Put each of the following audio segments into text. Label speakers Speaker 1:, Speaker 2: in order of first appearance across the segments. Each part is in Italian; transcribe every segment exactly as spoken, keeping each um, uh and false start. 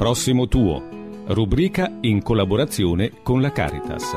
Speaker 1: Prossimo tuo, rubrica in collaborazione con la Caritas.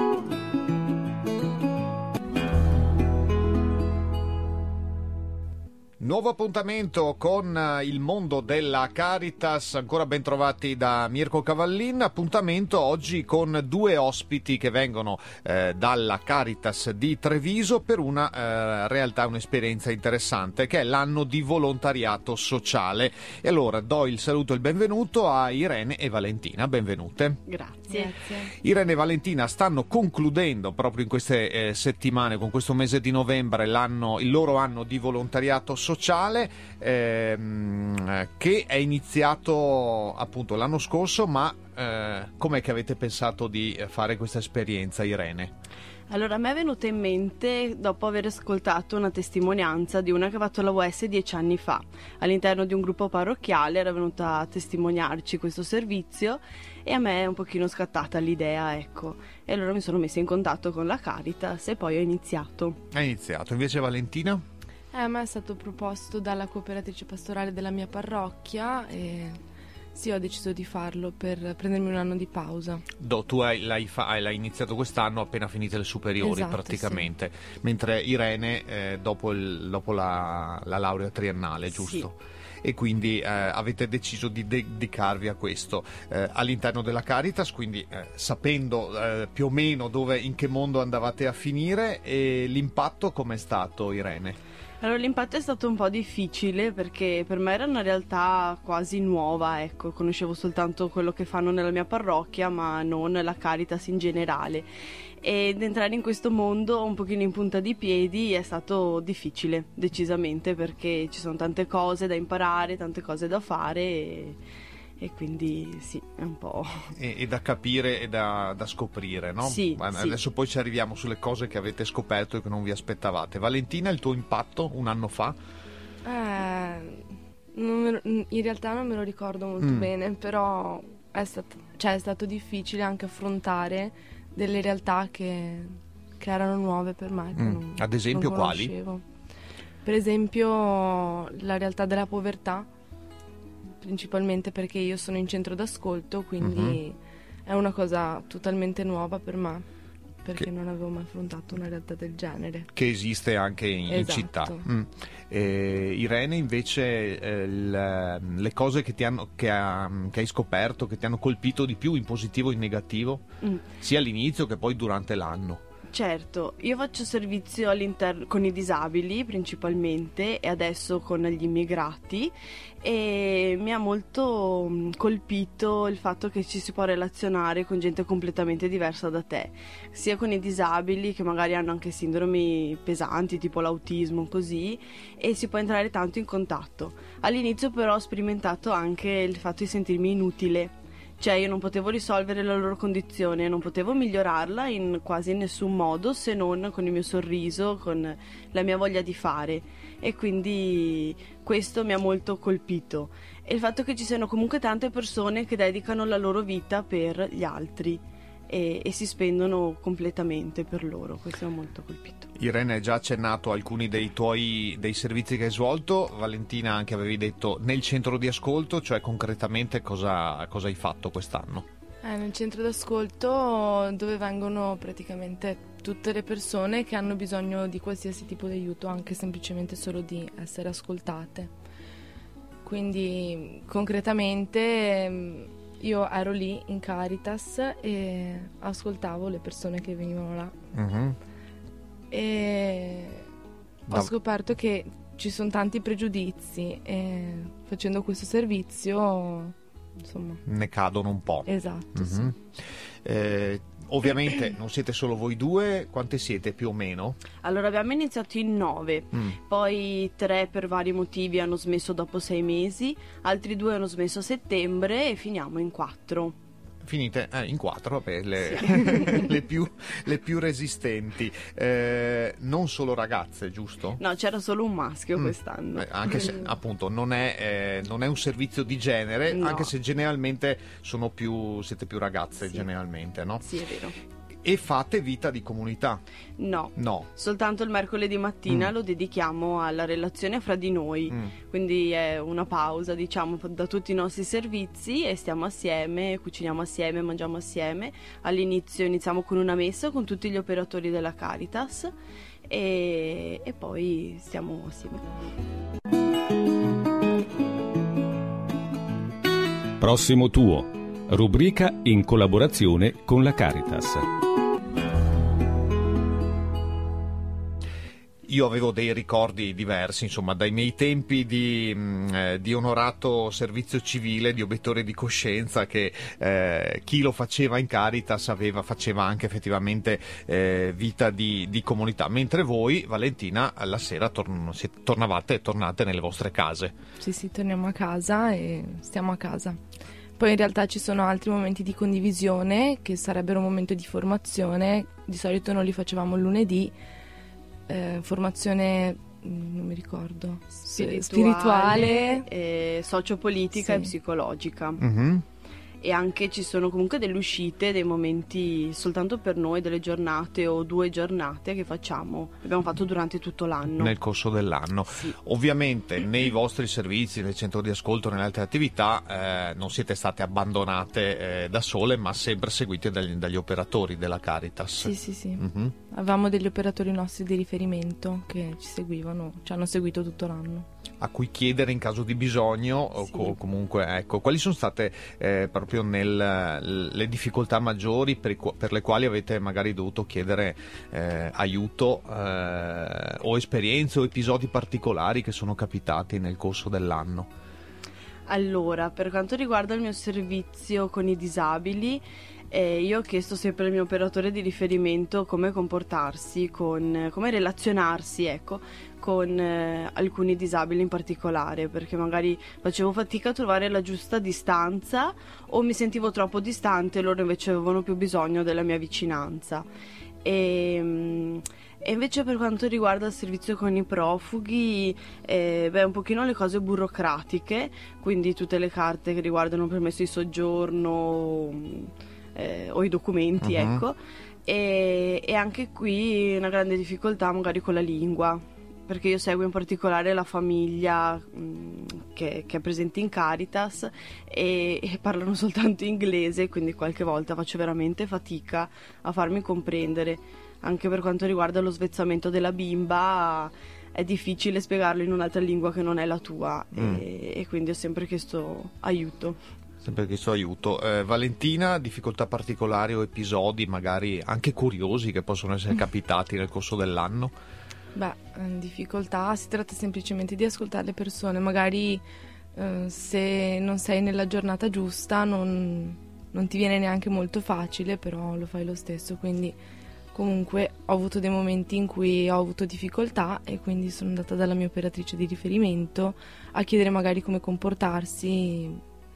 Speaker 2: Nuovo appuntamento con il mondo della Caritas, ancora ben trovati da Mirko Cavallin. Appuntamento oggi con due ospiti che vengono eh, dalla Caritas di Treviso per una eh, realtà, un'esperienza interessante che è l'anno di volontariato sociale. E allora do il saluto e il benvenuto a Irene e Valentina, benvenute.
Speaker 3: Grazie.
Speaker 4: Grazie.
Speaker 2: Irene e Valentina stanno concludendo proprio in queste eh, settimane, con questo mese di novembre, l'anno, il loro anno di volontariato sociale. sociale ehm, che è iniziato appunto l'anno scorso, ma eh, com'è che avete pensato di fare questa esperienza, Irene?
Speaker 3: Allora, a me è venuta in mente dopo aver ascoltato una testimonianza di una che ha fatto la U S dieci anni fa. All'interno di un gruppo parrocchiale era venuta a testimoniarci questo servizio e a me è un pochino scattata l'idea, ecco. E allora mi sono messa in contatto con la Caritas e poi ho iniziato.
Speaker 2: Hai iniziato, invece Valentina?
Speaker 4: Eh, a me è stato proposto dalla cooperatrice pastorale della mia parrocchia e sì, ho deciso di farlo per prendermi un anno di pausa.
Speaker 2: Do, tu hai, l'hai, fa, l'hai iniziato quest'anno appena finite le superiori,
Speaker 4: esatto,
Speaker 2: praticamente, sì. Mentre Irene eh, dopo, il, dopo la, la laurea triennale, giusto? Sì. E quindi eh, avete deciso di dedicarvi a questo eh, all'interno della Caritas, quindi eh, sapendo eh, più o meno dove, in che mondo andavate a finire. E l'impatto com'è stato, Irene?
Speaker 3: Allora, l'impatto è stato un po' difficile perché per me era una realtà quasi nuova, ecco, conoscevo soltanto quello che fanno nella mia parrocchia, ma non la Caritas in generale. Ed entrare in questo mondo un pochino in punta di piedi è stato difficile, decisamente, perché ci sono tante cose da imparare, tante cose da fare e... E quindi sì, è un po'...
Speaker 2: E, e da capire e da, da scoprire, no?
Speaker 3: Sì,
Speaker 2: Adesso
Speaker 3: sì.
Speaker 2: Poi ci arriviamo sulle cose che avete scoperto e che non vi aspettavate. Valentina, il tuo impatto un anno fa?
Speaker 4: Eh, non me lo, in realtà non me lo ricordo molto mm. bene, però è stato, cioè è stato difficile anche affrontare delle realtà che, che erano nuove per me. Che
Speaker 2: mm.
Speaker 4: non,
Speaker 2: Ad esempio
Speaker 4: non
Speaker 2: quali?
Speaker 4: Per esempio la realtà della povertà, principalmente perché io sono in centro d'ascolto, quindi uh-huh. è una cosa totalmente nuova per me, perché che, non avevo mai affrontato una realtà del genere.
Speaker 2: Che esiste anche in,
Speaker 4: esatto.
Speaker 2: in città. Mm. Eh, Irene, invece, eh, le, le cose che, ti hanno, che, ha, che hai scoperto, che ti hanno colpito di più in positivo o in negativo, mm. sia all'inizio che poi durante l'anno?
Speaker 3: Certo, io faccio servizio all'interno con i disabili principalmente e adesso con gli immigrati e mi ha molto colpito il fatto che ci si può relazionare con gente completamente diversa da te, sia con i disabili che magari hanno anche sindromi pesanti tipo l'autismo così, e si può entrare tanto in contatto. All'inizio però ho sperimentato anche il fatto di sentirmi inutile. Cioè io non potevo risolvere la loro condizione, non potevo migliorarla in quasi nessun modo se non con il mio sorriso, con la mia voglia di fare, e quindi questo mi ha molto colpito. E il fatto che ci siano comunque tante persone che dedicano la loro vita per gli altri e, e si spendono completamente per loro, questo mi ha molto colpito.
Speaker 2: Irene, hai già accennato a alcuni dei tuoi dei servizi che hai svolto. Valentina, anche avevi detto nel centro di ascolto, cioè concretamente cosa, cosa hai fatto quest'anno?
Speaker 4: Eh, nel centro d'ascolto, dove vengono praticamente tutte le persone che hanno bisogno di qualsiasi tipo di aiuto, anche semplicemente solo di essere ascoltate. Quindi concretamente io ero lì in Caritas e ascoltavo le persone che venivano là. Mm-hmm. E ho
Speaker 2: no.
Speaker 4: scoperto che ci sono tanti pregiudizi e facendo questo servizio, insomma,
Speaker 2: ne cadono un po'.
Speaker 4: Esatto,
Speaker 2: mm-hmm.
Speaker 4: sì.
Speaker 2: Eh, ovviamente non siete solo voi due, quante siete più o meno?
Speaker 3: Allora abbiamo iniziato in nove, mm. poi tre per vari motivi hanno smesso dopo sei mesi, altri due hanno smesso a settembre e finiamo in quattro.
Speaker 2: Finite eh, in quattro, vabbè, le, sì. le, più, le più resistenti. Eh, non solo ragazze, giusto?
Speaker 3: No, c'era solo un maschio mm. quest'anno.
Speaker 2: Eh, anche se appunto non è, eh, non è un servizio di genere, no. Anche se generalmente sono più, siete più ragazze, sì. generalmente, no?
Speaker 3: Sì, è vero.
Speaker 2: E fate vita di comunità?
Speaker 3: No,
Speaker 2: No.
Speaker 3: soltanto il mercoledì mattina
Speaker 2: Mm.
Speaker 3: lo dedichiamo alla relazione fra di noi,
Speaker 2: Mm.
Speaker 3: quindi è una pausa, diciamo, da tutti i nostri servizi e stiamo assieme, cuciniamo assieme, mangiamo assieme. All'inizio iniziamo con una messa con tutti gli operatori della Caritas e, e poi stiamo assieme.
Speaker 1: Prossimo tuo. Rubrica in collaborazione con la Caritas.
Speaker 2: Io avevo dei ricordi diversi, insomma, dai miei tempi di, mh, eh, di onorato servizio civile, di obiettore di coscienza, che eh, chi lo faceva in Caritas aveva, faceva anche effettivamente eh, vita di, di comunità, mentre voi, Valentina, alla sera torn- si- tornavate e tornate nelle vostre case.
Speaker 4: Sì, sì, torniamo a casa e stiamo a casa. Poi in realtà ci sono altri momenti di condivisione che sarebbero un momento di formazione, di solito noi li facevamo il lunedì. Eh, formazione, non mi ricordo,
Speaker 3: Spirituale,
Speaker 4: spirituale.
Speaker 3: eh, sociopolitica
Speaker 4: Sì.
Speaker 3: e psicologica.
Speaker 2: Mhm.
Speaker 3: E anche ci sono comunque delle uscite, dei momenti soltanto per noi, delle giornate o due giornate che facciamo, abbiamo fatto durante tutto l'anno.
Speaker 2: Nel corso dell'anno.
Speaker 3: Sì.
Speaker 2: Ovviamente nei vostri servizi, nel centro di ascolto, nelle altre attività, eh, non siete state abbandonate eh, da sole, ma sempre seguite dagli, dagli operatori della Caritas.
Speaker 4: Sì, sì, sì.
Speaker 2: Mhm.
Speaker 4: Avevamo degli operatori nostri di riferimento che ci seguivano, ci hanno seguito tutto l'anno.
Speaker 2: A cui chiedere in caso di bisogno, o
Speaker 3: Sì.
Speaker 2: co- comunque, ecco, quali sono state eh, proprio nel, le difficoltà maggiori per, i qu- per le quali avete magari dovuto chiedere eh, aiuto eh, o esperienze o episodi particolari che sono capitati nel corso dell'anno?
Speaker 3: Allora, per quanto riguarda il mio servizio con i disabili, eh, io ho chiesto sempre al mio operatore di riferimento come comportarsi, con, come relazionarsi, ecco, con eh, alcuni disabili in particolare, perché magari facevo fatica a trovare la giusta distanza o mi sentivo troppo distante e loro invece avevano più bisogno della mia vicinanza. E, mm, e invece per quanto riguarda il servizio con i profughi, eh, beh, un pochino le cose burocratiche, quindi tutte le carte che riguardano il permesso di soggiorno eh, o i documenti,
Speaker 2: Mhm.
Speaker 3: ecco. E, e anche qui una grande difficoltà magari con la lingua, perché io seguo in particolare la famiglia mh, che, che è presente in Caritas e, e parlano soltanto inglese, quindi qualche volta faccio veramente fatica a farmi comprendere. Anche per quanto riguarda lo svezzamento della bimba è difficile spiegarlo in un'altra lingua che non è la tua
Speaker 2: Mm.
Speaker 3: e, e quindi ho sempre chiesto aiuto.
Speaker 2: Sempre chiesto aiuto. Eh, Valentina, difficoltà particolari o episodi magari anche curiosi che possono essere capitati nel corso dell'anno?
Speaker 4: Beh, in difficoltà si tratta semplicemente di ascoltare le persone, magari eh, se non sei nella giornata giusta non, non ti viene neanche molto facile, però lo fai lo stesso, quindi comunque ho avuto dei momenti in cui ho avuto difficoltà e quindi sono andata dalla mia operatrice di riferimento a chiedere magari come comportarsi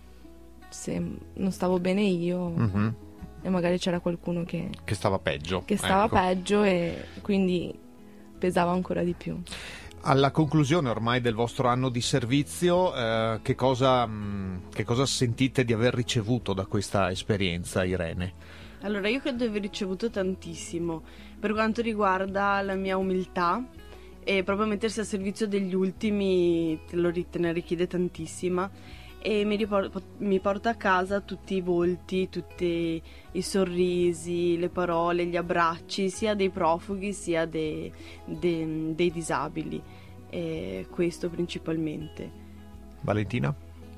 Speaker 4: se non stavo bene io
Speaker 2: Mhm.
Speaker 4: e magari c'era qualcuno che,
Speaker 2: Che stava peggio.
Speaker 4: che stava
Speaker 2: ecco.
Speaker 4: peggio e quindi pesava ancora di più.
Speaker 2: Alla conclusione ormai del vostro anno di servizio, eh, che cosa, mh, che cosa sentite di aver ricevuto da questa esperienza, Irene?
Speaker 3: Allora, io credo di aver ricevuto tantissimo per quanto riguarda la mia umiltà e proprio mettersi al servizio degli ultimi te lo ri- te ne richiede tantissima e mi, ripor- mi porta a casa tutti i volti, tutti i sorrisi, le parole, gli abbracci sia dei profughi sia dei, dei, dei disabili, e questo principalmente.
Speaker 2: Valentina?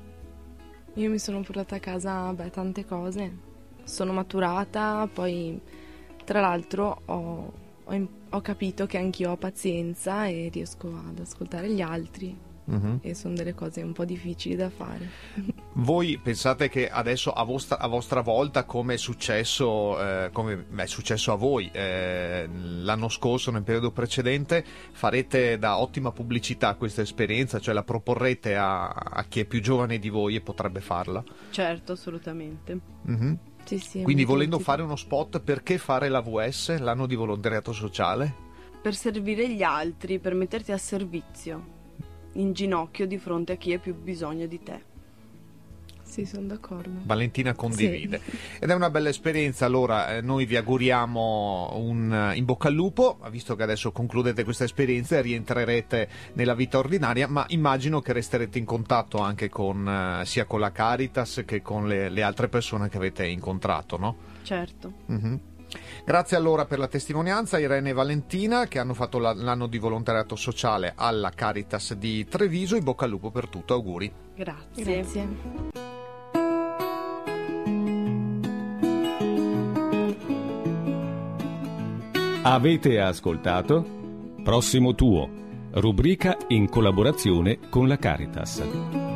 Speaker 4: Io mi sono portata a casa beh, tante cose. Sono maturata, poi tra l'altro ho, ho, im- ho capito che anch'io ho pazienza e riesco ad ascoltare gli altri
Speaker 2: Mhm.
Speaker 4: e sono delle cose un po' difficili da fare.
Speaker 2: Voi pensate che adesso a vostra, a vostra volta, come è successo, eh, come beh, è successo a voi eh, l'anno scorso, nel periodo precedente, farete da ottima pubblicità questa esperienza, cioè la proporrete a, a chi è più giovane di voi e potrebbe farla?
Speaker 3: Certo, assolutamente.
Speaker 2: Mhm.
Speaker 4: Sì, sì,
Speaker 2: Quindi
Speaker 4: mi
Speaker 2: volendo
Speaker 4: sento-
Speaker 2: fare uno spot, perché fare l'A V S, l'anno di volontariato sociale?
Speaker 3: Per servire gli altri, per metterti a servizio, in ginocchio di fronte a chi ha più bisogno di te.
Speaker 4: Sì, sono d'accordo.
Speaker 2: Valentina condivide.
Speaker 4: Sì.
Speaker 2: Ed è una bella esperienza, allora eh, noi vi auguriamo un in bocca al lupo, visto che adesso concludete questa esperienza e rientrerete nella vita ordinaria, ma immagino che resterete in contatto anche con eh, sia con la Caritas che con le, le altre persone che avete incontrato, no?
Speaker 3: Certo.
Speaker 2: Mm-hmm. Grazie allora per la testimonianza Irene e Valentina, che hanno fatto la, l'anno di volontariato sociale alla Caritas di Treviso. In bocca al lupo per tutto, auguri.
Speaker 3: Grazie.
Speaker 4: Grazie.
Speaker 1: Avete ascoltato Prossimo Tuo, rubrica in collaborazione con la Caritas.